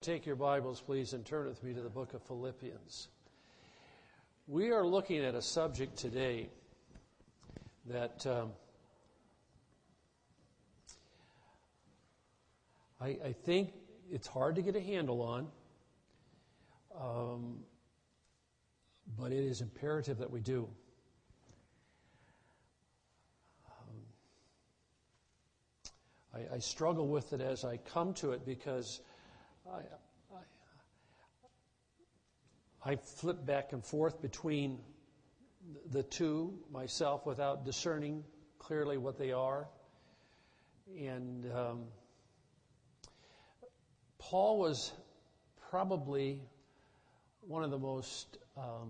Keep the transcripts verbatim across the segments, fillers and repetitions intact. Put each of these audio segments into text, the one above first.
Take your Bibles, please, and turn with me to the book of Philippians. We are looking at a subject today that um, I, I think it's hard to get a handle on, um, but it is imperative that we do. Um, I, I struggle with it as I come to it because I, I, I flip back and forth between the two myself without discerning clearly what they are. And um, Paul was probably one of the most um,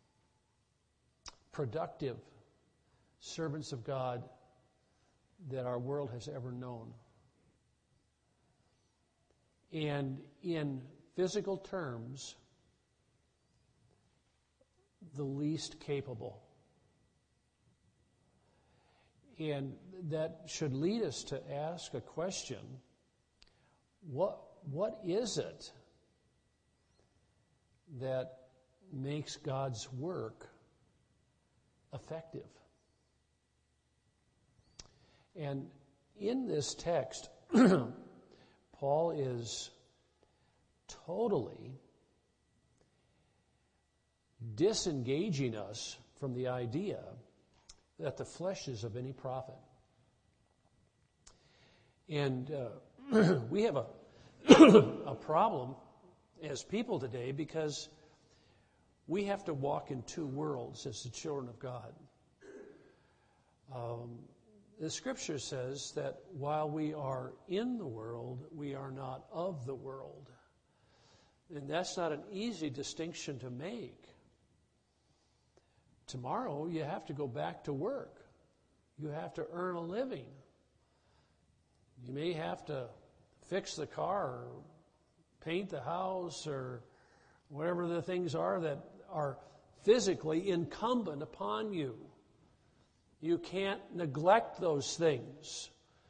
productive servants of God that our world has ever known. And in physical terms, the least capable. And that should lead us to ask a question. What, what is it that makes God's work effective? And in this text, Paul is totally disengaging us from the idea that the flesh is of any profit. And uh, we have a, a problem as people today because we have to walk in two worlds as the children of God. Um, The Scripture says that while we are in the world, we are not of the world. And that's not an easy distinction to make. Tomorrow, you have to go back to work. You have to earn a living. You may have to fix the car or paint the house or whatever the things are that are physically incumbent upon you. You can't neglect those things.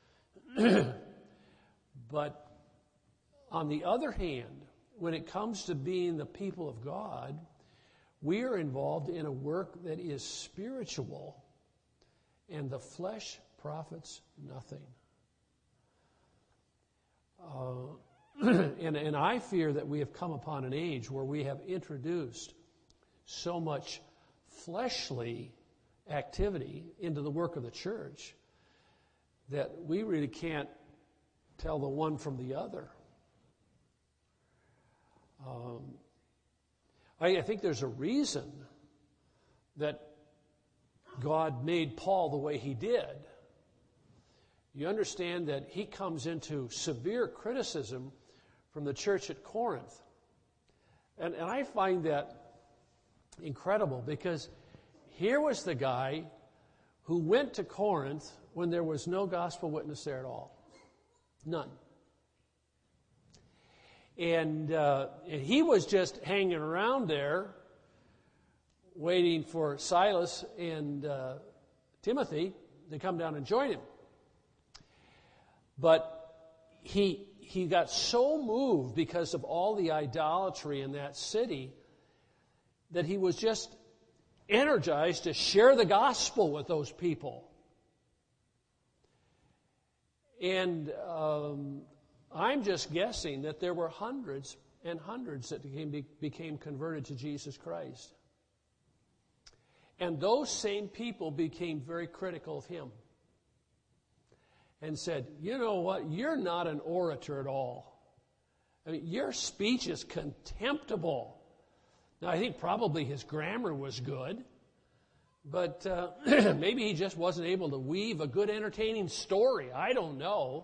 But on the other hand, when it comes to being the people of God, we are involved in a work that is spiritual, and the flesh profits nothing. Uh, and, and I fear that we have come upon an age where we have introduced so much fleshly activity into the work of the church that we really can't tell the one from the other. Um, I, I think there's a reason that God made Paul the way he did. You understand that he comes into severe criticism from the church at Corinth. And, and I find that incredible because here was the guy who went to Corinth when there was no gospel witness there at all. None. And uh, he was just hanging around there waiting for Silas and uh, Timothy to come down and join him. But he he got so moved because of all the idolatry in that city that he was just energized to share the gospel with those people. And um, I'm just guessing that there were hundreds and hundreds that became, became converted to Jesus Christ. And those same people became very critical of him and said, you know what, you're not an orator at all. I mean, your speech is contemptible. Now, I think probably his grammar was good, but uh, maybe he just wasn't able to weave a good, entertaining story. I don't know.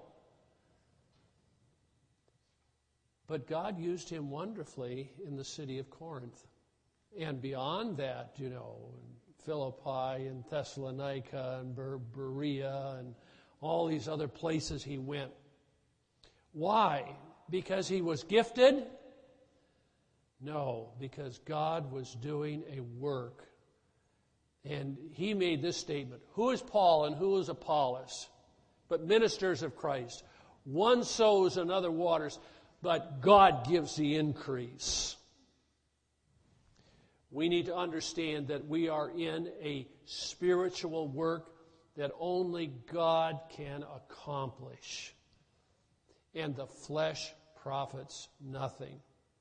But God used him wonderfully in the city of Corinth. And beyond that, you know, Philippi and Thessalonica and Ber- Berea and all these other places he went. Why? Because he was gifted? No, because God was doing a work. And he made this statement, who is Paul and who is Apollos, but ministers of Christ? One sows, another waters, but God gives the increase. We need to understand that we are in a spiritual work that only God can accomplish, and the flesh profits nothing.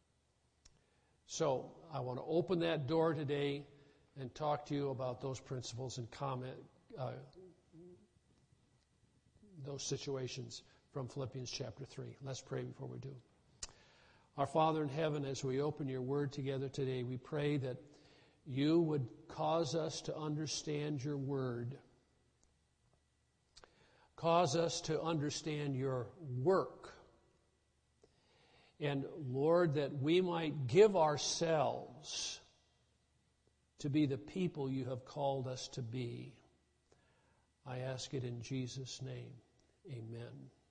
So I want to open that door today and talk to you about those principles and comment uh, those situations from Philippians chapter three. Let's pray before we do. Our Father in heaven, as we open your word together today, we pray that you would cause us to understand your word. Cause us to understand your work. And Lord, that we might give ourselves to be the people you have called us to be. I ask it in Jesus' name. Amen.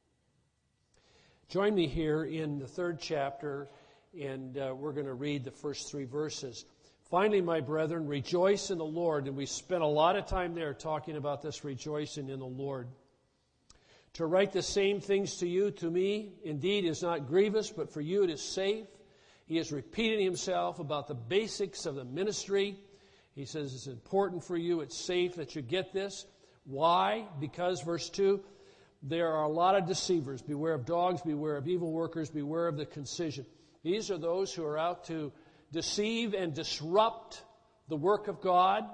Join me here in the third chapter, and uh, we're going to read the first three verses. Finally, my brethren, rejoice in the Lord. And we spent a lot of time there talking about this rejoicing in the Lord. To write the same things to you, to me, indeed, is not grievous, but for you it is safe. He is repeating himself about the basics of the ministry. He says it's important for you, it's safe that you get this. Why? Because, verse two, there are a lot of deceivers. Beware of dogs, beware of evil workers, beware of the concision. These are those who are out to deceive and disrupt the work of God.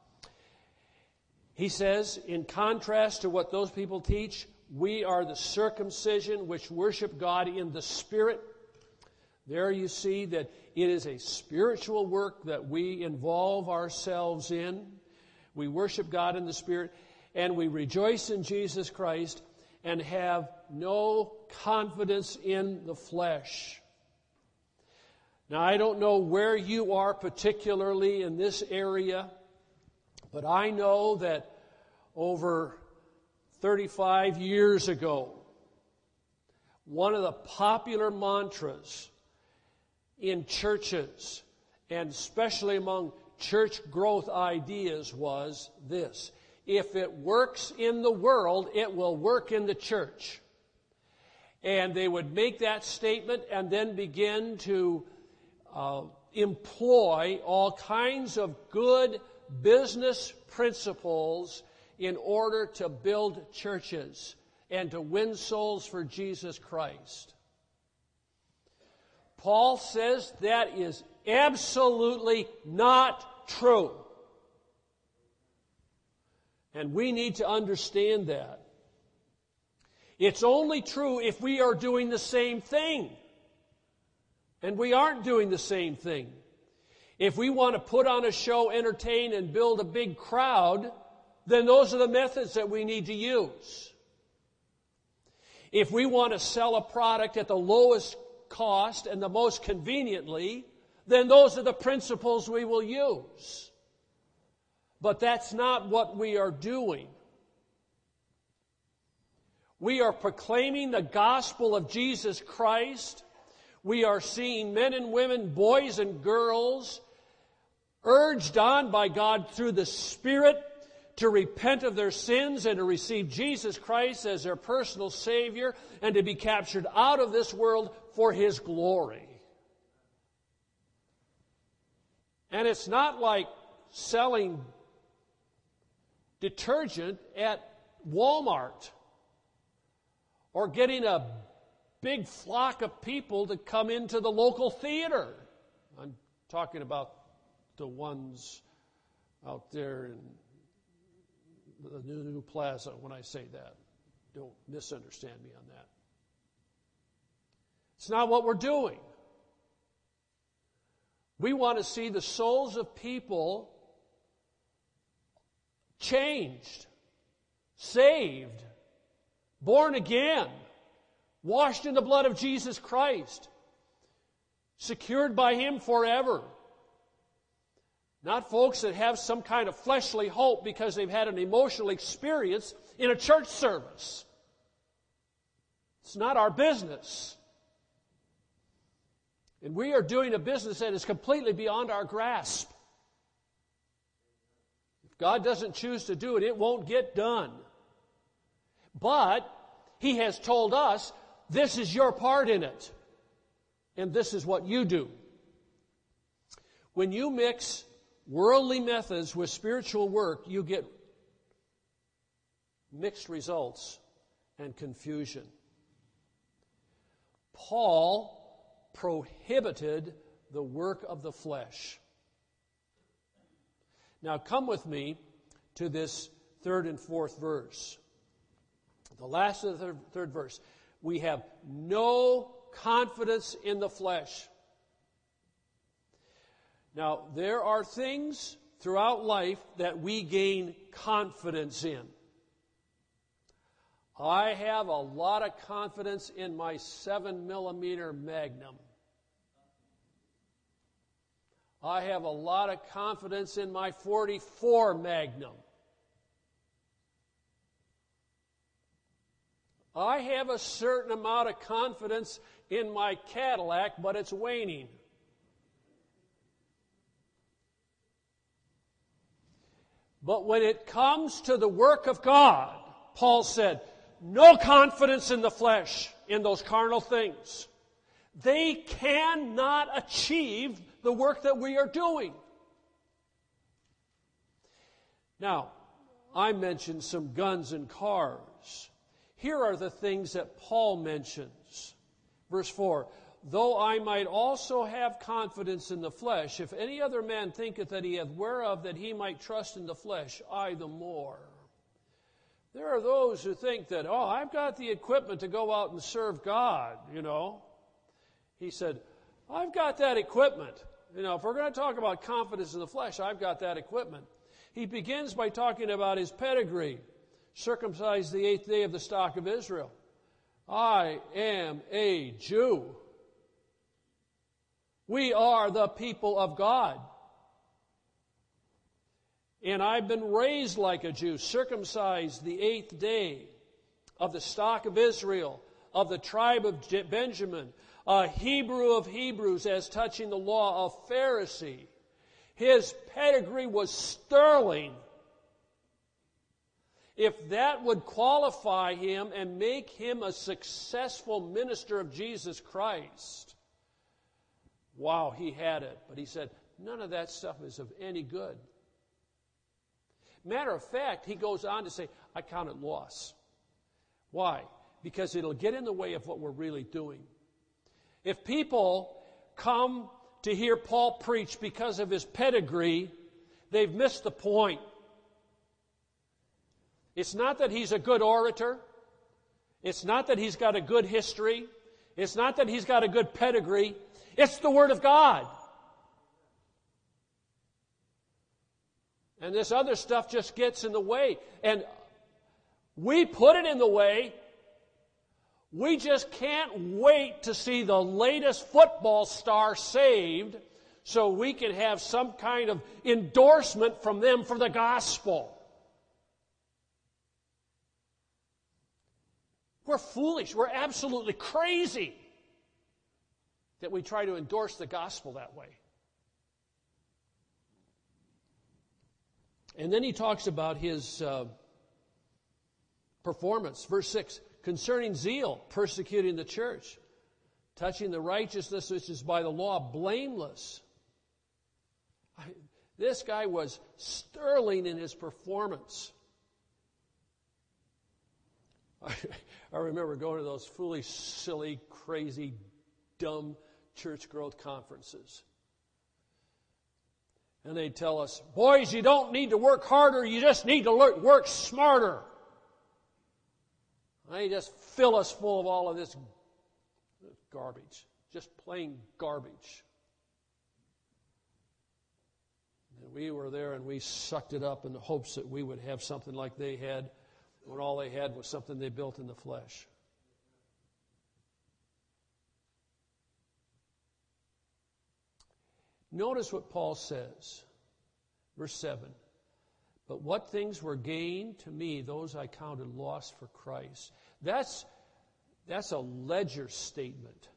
He says, in contrast to what those people teach, we are the circumcision which worship God in the Spirit. There you see that it is a spiritual work that we involve ourselves in. We worship God in the Spirit, and we rejoice in Jesus Christ and have no confidence in the flesh. Now, I don't know where you are particularly in this area, but I know that over thirty-five years ago, one of the popular mantras in churches, and especially among church growth ideas, was this: if it works in the world, it will work in the church. And they would make that statement and then begin to uh, employ all kinds of good business principles in order to build churches and to win souls for Jesus Christ. Paul says that is absolutely not true. And we need to understand that. It's only true if we are doing the same thing. And we aren't doing the same thing. If we want to put on a show, entertain, and build a big crowd, then those are the methods that we need to use. If we want to sell a product at the lowest cost and the most conveniently, then those are the principles we will use. But that's not what we are doing. We are proclaiming the gospel of Jesus Christ. We are seeing men and women, boys and girls, urged on by God through the Spirit to repent of their sins and to receive Jesus Christ as their personal Savior and to be captured out of this world for His glory. And it's not like selling detergent at Walmart or getting a big flock of people to come into the local theater. I'm talking about the ones out there in the new plaza when I say that. Don't misunderstand me on that. It's not what we're doing. We want to see the souls of people changed, saved, born again, washed in the blood of Jesus Christ, secured by Him forever. Not folks that have some kind of fleshly hope because they've had an emotional experience in a church service. It's not our business. And we are doing a business that is completely beyond our grasp. If God doesn't choose to do it, it won't get done. But He has told us this is your part in it. And this is what you do. When you mix worldly methods with spiritual work, you get mixed results and confusion. Paul prohibited the work of the flesh. Now come with me to this third and fourth verse. The last of the third, third verse. We have no confidence in the flesh. Now, there are things throughout life that we gain confidence in. I have a lot of confidence in my seven millimeter Magnum. I have a lot of confidence in my forty-four Magnum. I have a certain amount of confidence in my Cadillac, but it's waning. But when it comes to the work of God, Paul said, no confidence in the flesh, in those carnal things. They cannot achieve the work that we are doing. Now, I mentioned some guns and cars. Here are the things that Paul mentions. Verse four, though I might also have confidence in the flesh, if any other man thinketh that he hath whereof that he might trust in the flesh, I the more. There are those who think that, oh, I've got the equipment to go out and serve God, you know. He said, I've got that equipment. You know, if we're going to talk about confidence in the flesh, I've got that equipment. He begins by talking about his pedigree. Circumcised the eighth day of the stock of Israel. I am a Jew. We are the people of God. And I've been raised like a Jew, circumcised the eighth day of the stock of Israel, of the tribe of Benjamin, a Hebrew of Hebrews, as touching the law, of Pharisee. His pedigree was sterling. If that would qualify him and make him a successful minister of Jesus Christ, wow, he had it. But he said, none of that stuff is of any good. Matter of fact, he goes on to say, I count it loss. Why? Because it'll get in the way of what we're really doing. If people come to hear Paul preach because of his pedigree, they've missed the point. It's not that he's a good orator. It's not that he's got a good history. It's not that he's got a good pedigree. It's the Word of God. And this other stuff just gets in the way. And we put it in the way. We just can't wait to see the latest football star saved so we can have some kind of endorsement from them for the gospel. We're foolish. We're absolutely crazy that we try to endorse the gospel that way. And then he talks about his uh, performance. Verse six, concerning zeal, persecuting the church, touching the righteousness which is by the law, blameless. I, this guy was sterling in his performance. I, I remember going to those foolish, silly, crazy, dumb church growth conferences. And they'd tell us, boys, you don't need to work harder, you just need to work smarter. And they just fill us full of all of this garbage, just plain garbage. And we were there and we sucked it up in the hopes that we would have something like they had, when all they had was something they built in the flesh. Notice what Paul says, verse seven. But what things were gained to me, those I counted loss for Christ. That's, that's a ledger statement.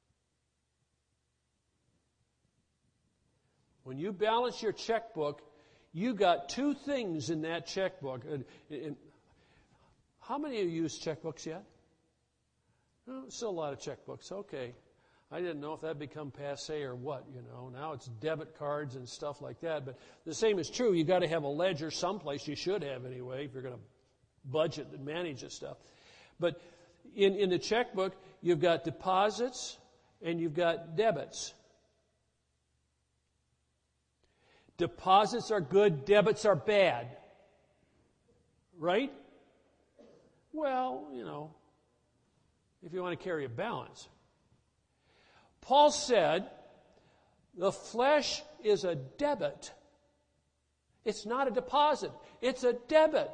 When you balance your checkbook, you got two things in that checkbook. And, and how many of you use checkbooks yet? Oh, still a lot of checkbooks. Okay. I didn't know if that become passé or what, you know. Now it's debit cards and stuff like that. But the same is true. You've got to have a ledger someplace. You should have anyway if you're going to budget and manage this stuff. But in, in the checkbook, you've got deposits and you've got debits. Deposits are good, debits are bad. Right? Well, you know, if you want to carry a balance. Paul said, the flesh is a debit. It's not a deposit. It's a debit.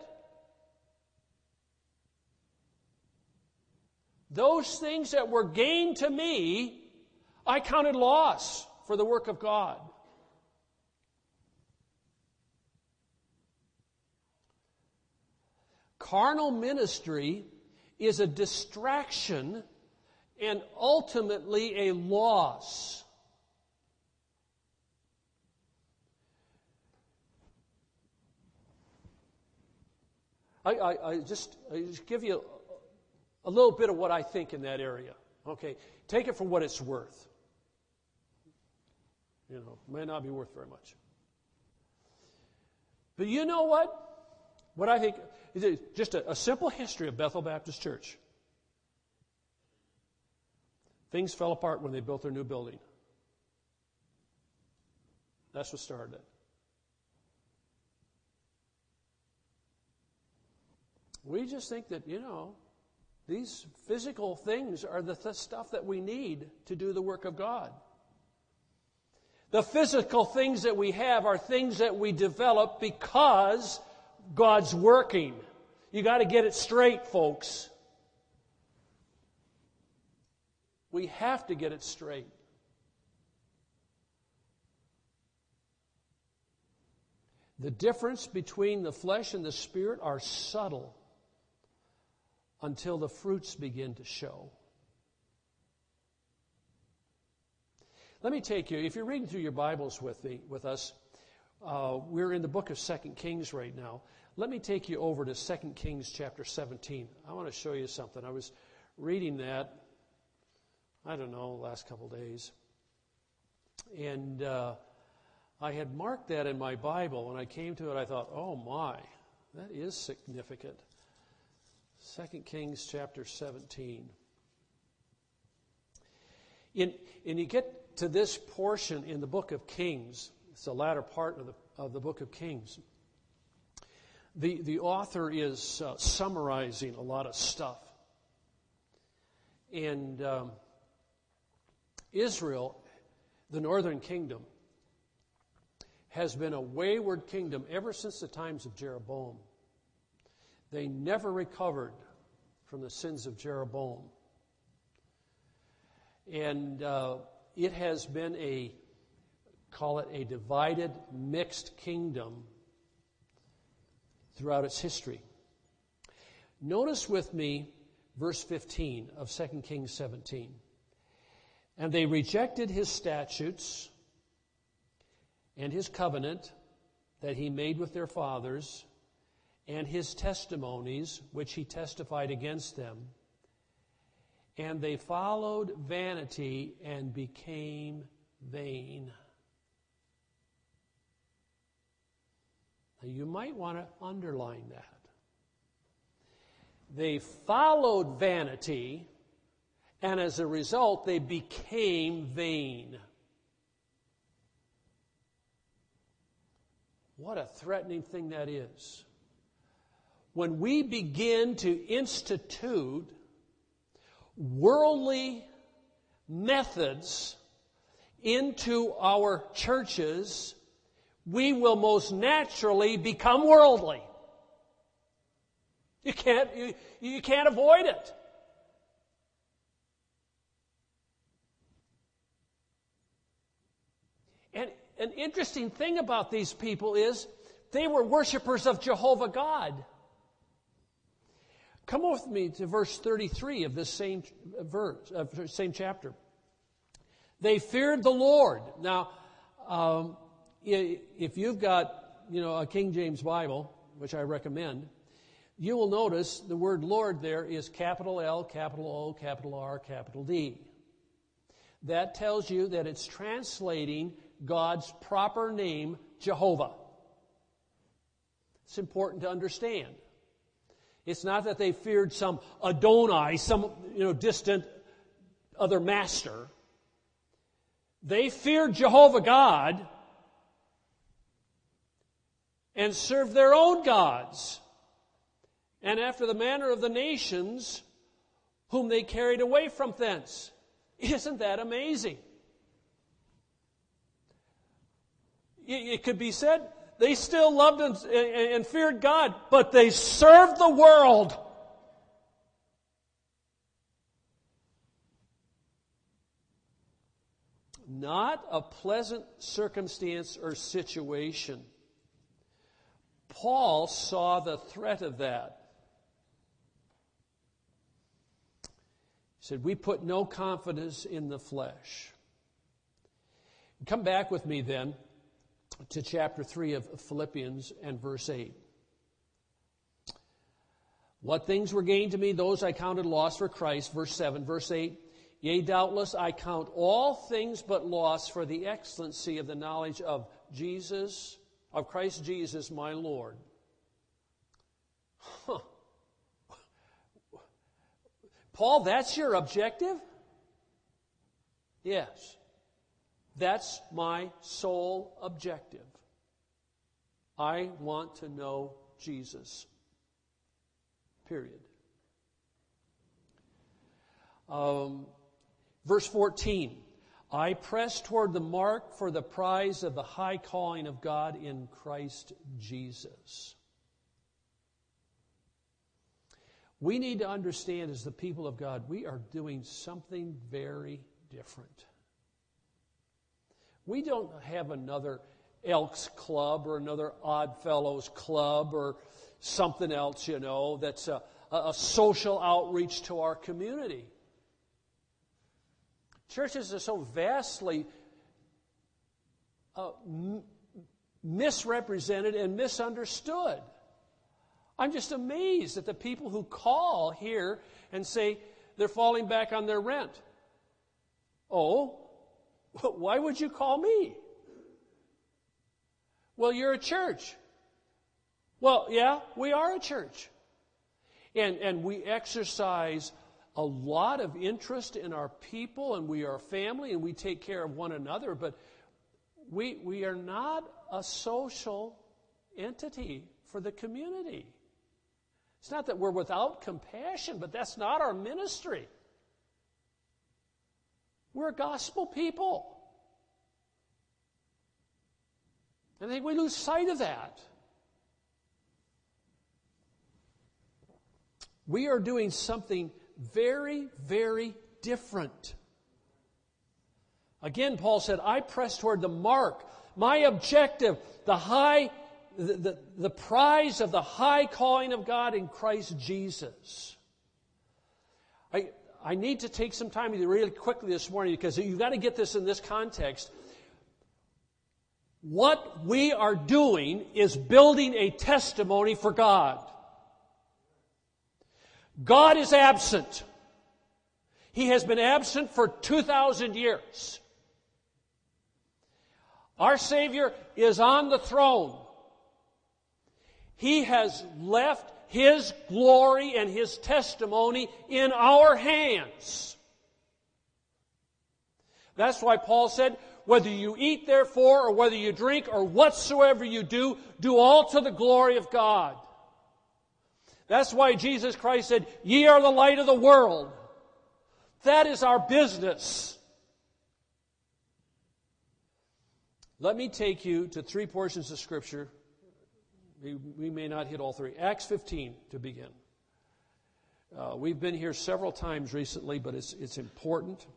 Those things that were gain to me, I counted loss for the work of God. Carnal ministry is a distraction and ultimately a loss. I, I, I, just, I just give you a, a little bit of what I think in that area. Okay, take it for what it's worth. You know, may not be worth very much. But you know what? What I think is just a, a simple history of Bethel Baptist Church. Things fell apart when they built their new building. That's what started it. We just think that, you know, these physical things are the th- stuff that we need to do the work of God. The physical things that we have are things that we develop because God's working. You got to get it straight, folks. We have to get it straight. The difference between the flesh and the spirit are subtle until the fruits begin to show. Let me take you, if you're reading through your Bibles with me, with us, uh, we're in the book of Second Kings right now. Let me take you over to Second Kings chapter seventeen. I want to show you something. I was reading that, I don't know, last couple days. And uh, I had marked that in my Bible. When I came to it, I thought, oh my, that is significant. Second Kings chapter seventeen. In, and you get to this portion in the book of Kings. It's the latter part of the, of the book of Kings. The, the author is uh, summarizing a lot of stuff. And um, Israel, the northern kingdom, has been a wayward kingdom ever since the times of Jeroboam. They never recovered from the sins of Jeroboam. And uh, it has been a, call it a divided, mixed kingdom throughout its history. Notice with me verse fifteen of Second Kings seventeen. And they rejected his statutes and his covenant that he made with their fathers, and his testimonies, which he testified against them. And they followed vanity and became vain. Now, you might want to underline that. They followed vanity, and as a result, they became vain. What a threatening thing that is. When we begin to institute worldly methods into our churches, we will most naturally become worldly. You can't, you, you can't avoid it. And an interesting thing about these people is they were worshipers of Jehovah God. Come with me to verse thirty-three of this same verse, uh, same chapter. They feared the Lord. Now, um, if you've got, you know, a King James Bible, which I recommend, you will notice the word Lord there is capital L, capital O, capital R, capital D. that tells you that it's translating God's proper name, Jehovah. It's important to understand. It's not that they feared some Adonai, some you know distant other master. They feared Jehovah God and served their own gods, and after the manner of the nations whom they carried away from thence. Isn't that amazing? It could be said they still loved and, and feared God, but they served the world. Not a pleasant circumstance or situation. Paul saw the threat of that. He said, we put no confidence in the flesh. Come back with me then to chapter three of Philippians and verse eight. What things were gained to me, those I counted loss for Christ. Verse seven, verse eight. Yea, doubtless I count all things but loss for the excellency of the knowledge of Jesus, of Christ Jesus my Lord. Huh. Paul, that's your objective? Yes. That's my sole objective. I want to know Jesus. Period. Um, verse fourteen. I press toward the mark for the prize of the high calling of God in Christ Jesus. We need to understand as the people of God, we are doing something very different. We don't have another Elks Club or another Odd Fellows Club or something else, you know, that's a, a social outreach to our community. Churches are so vastly uh, m- misrepresented and misunderstood. I'm just amazed at the people who call here and say they're falling back on their rent. Oh, why would you call me? Well, you're a church. Well, yeah, we are a church. And, and we exercise a lot of interest in our people, and we are a family, and we take care of one another, but we, we are not a social entity for the community. It's not that we're without compassion, but that's not our ministry. We're a gospel people. And I think we lose sight of that. We are doing something very, very different. Again, Paul said, I press toward the mark. My objective, the high, the, the, the prize of the high calling of God in Christ Jesus. I, I need to take some time really quickly this morning because you've got to get this in this context. What we are doing is building a testimony for God. God is absent. He has been absent for two thousand years. Our Savior is on the throne. He has left His glory and His testimony in our hands. That's why Paul said, whether you eat therefore or whether you drink or whatsoever you do, do all to the glory of God. That's why Jesus Christ said, ye are the light of the world. That is our business. Let me take you to three portions of Scripture. We, we may not hit all three. Acts fifteen to begin. Uh, we've been here several times recently, but it's, it's important.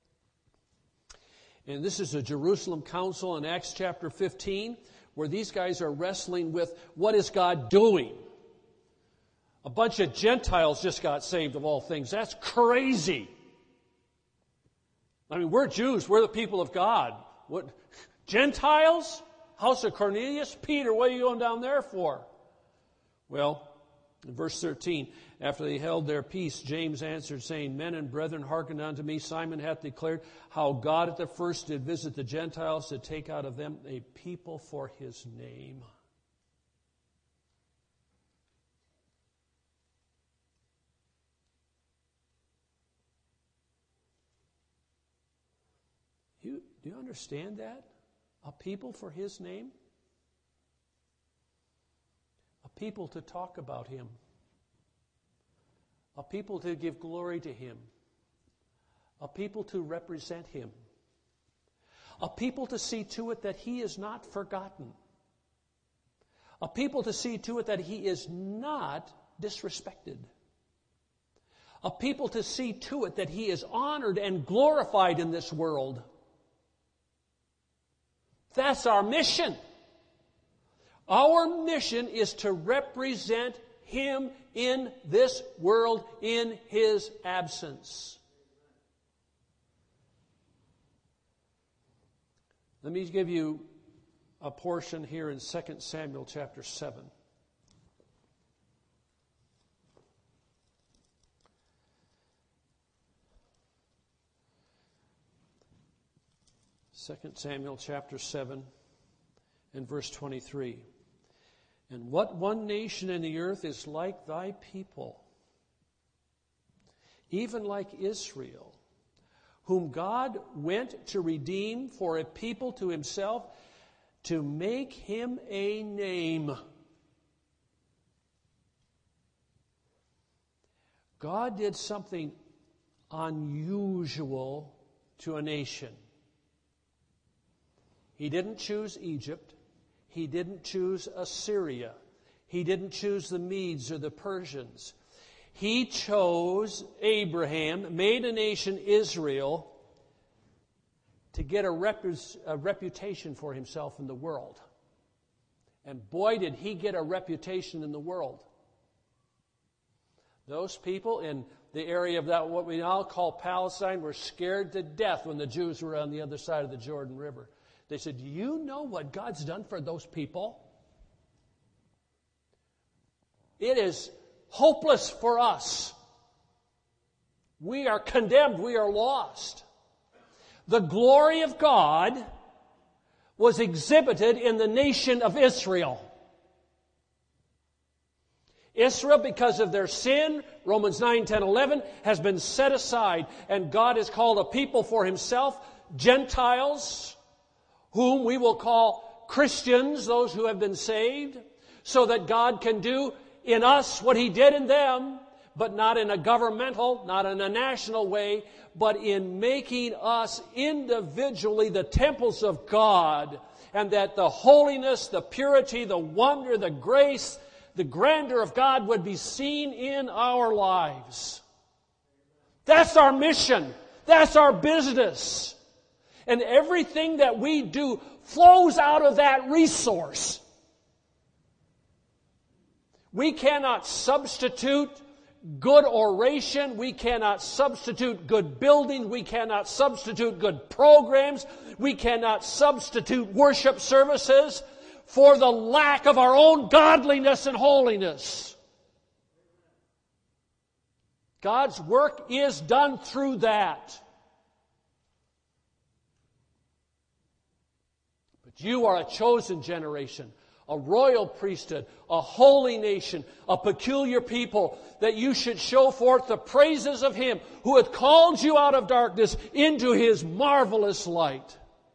And this is a Jerusalem council in Acts chapter fifteen, where these guys are wrestling with what is God doing. A bunch of Gentiles just got saved, of all things. That's crazy. I mean, we're Jews. We're the people of God. What Gentiles? House of Cornelius? Peter, what are you going down there for? Well, In verse thirteen, after they held their peace, James answered, saying, Men and brethren, hearken unto me. Simon hath declared how God at the first did visit the Gentiles to take out of them a people for his name. You, do you understand that? A people for his name? A people to talk about him. A people to give glory to him. A people to represent him. A people to see to it that he is not forgotten. A people to see to it that he is not disrespected. A people to see to it that he is honored and glorified in this world. That's our mission. Our mission is to represent him in this world in his absence. Let me give you a portion here in Second Samuel chapter seven. Second Samuel chapter seven and verse twenty-three. And what one nation in the earth is like thy people, even like Israel, whom God went to redeem for a people to himself, to make him a name. God did something unusual to a nation. He didn't choose Egypt. He didn't choose Assyria. He didn't choose the Medes or the Persians. He chose Abraham, made a nation Israel, to get a, rep- a reputation for himself in the world. And boy, did he get a reputation in the world. Those people in the area of that, what we now call Palestine, were scared to death when the Jews were on the other side of the Jordan River. They said, do you know what God's done for those people? It is hopeless for us. We are condemned. We are lost. The glory of God was exhibited in the nation of Israel. Israel, because of their sin, Romans nine, ten, eleven, has been set aside, and God has called a people for himself, Gentiles, whom we will call Christians, those who have been saved, so that God can do in us what he did in them, but not in a governmental, not in a national way, but in making us individually the temples of God, and that the holiness, the purity, the wonder, the grace, the grandeur of God would be seen in our lives. That's our mission. That's our business. And everything that we do flows out of that resource. We cannot substitute good oration. We cannot substitute good building. We cannot substitute good programs. We cannot substitute worship services for the lack of our own godliness and holiness. God's work is done through that. You are a chosen generation, a royal priesthood, a holy nation, a peculiar people, that you should show forth the praises of him who hath called you out of darkness into his marvelous light.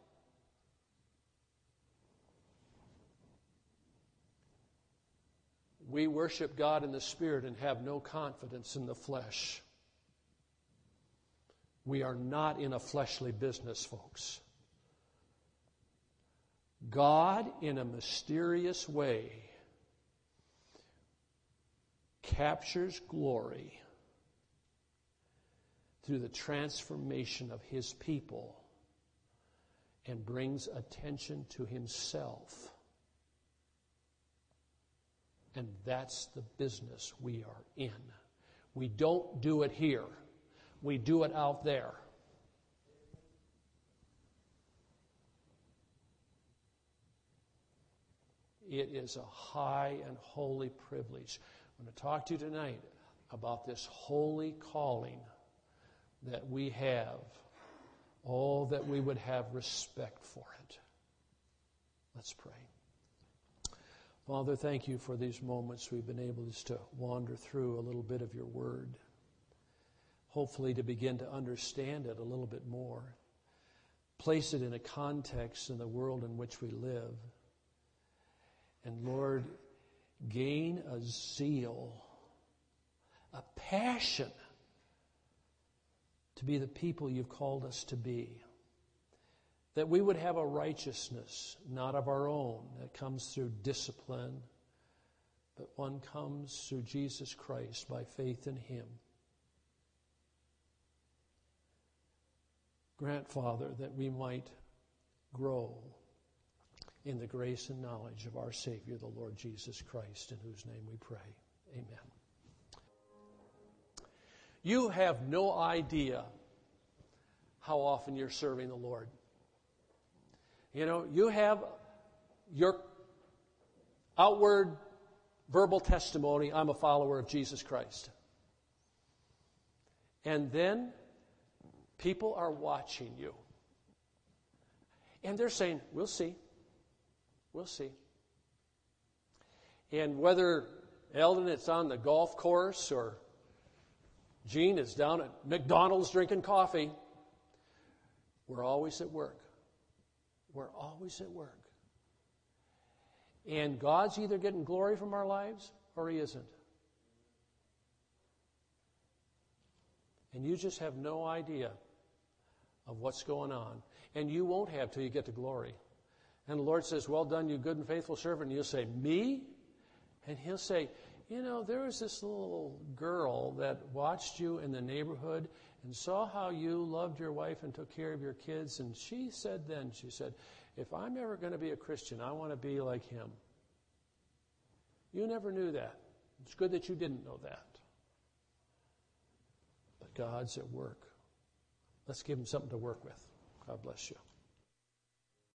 We worship God in the Spirit and have no confidence in the flesh. We are not in a fleshly business, folks. God, in a mysterious way, captures glory through the transformation of his people and brings attention to himself. And that's the business we are in. We don't do it here. We do it out there. It is a high and holy privilege I'm going to talk to you tonight about this holy calling that we have. Oh, that we would have respect for it. Let's pray. Father, thank you for these moments we've been able just to wander through a little bit of your word. Hopefully to begin to understand it a little bit more. Place it in a context in the world in which we live. And Lord, gain a zeal, a passion to be the people you've called us to be. That we would have a righteousness, not of our own, that comes through discipline, but one comes through Jesus Christ by faith in Him. Grant, Father, that we might grow in the grace and knowledge of our Savior, the Lord Jesus Christ, in whose name we pray. Amen. You have no idea how often you're serving the Lord. You know, you have your outward verbal testimony, I'm a follower of Jesus Christ. And then people are watching you. And they're saying, we'll see. We'll see. And whether, Eldon, it's on the golf course or Gene is down at McDonald's drinking coffee, we're always at work. We're always at work. And God's either getting glory from our lives or He isn't. And you just have no idea of what's going on. And you won't have till you get to glory. And the Lord says, well done, you good and faithful servant. And you'll say, me? And He'll say, you know, there was this little girl that watched you in the neighborhood and saw how you loved your wife and took care of your kids. And she said then, she said, if I'm ever going to be a Christian, I want to be like him. You never knew that. It's good that you didn't know that. But God's at work. Let's give Him something to work with. God bless you.